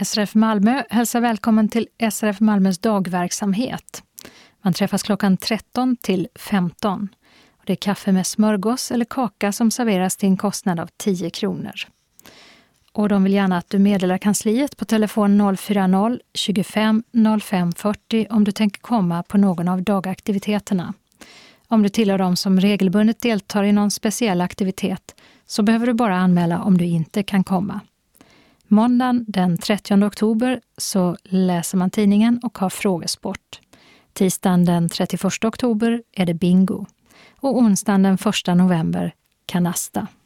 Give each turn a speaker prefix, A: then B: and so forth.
A: SRF Malmö hälsar välkommen till SRF Malmös dagverksamhet. Man träffas klockan 13 till 15. Och det är kaffe med smörgås eller kaka som serveras till en kostnad av 10 kronor. Och de vill gärna att du meddelar kansliet på telefon 040 25 05 40 om du tänker komma på någon av dagaktiviteterna. Om du tillhör dem som regelbundet deltar i någon speciell aktivitet så behöver du bara anmäla om du inte kan komma. Måndagen den 30 oktober så läser man tidningen och har frågesport. Tisdagen den 31 oktober är det bingo. Och onsdagen den 1 november kanasta.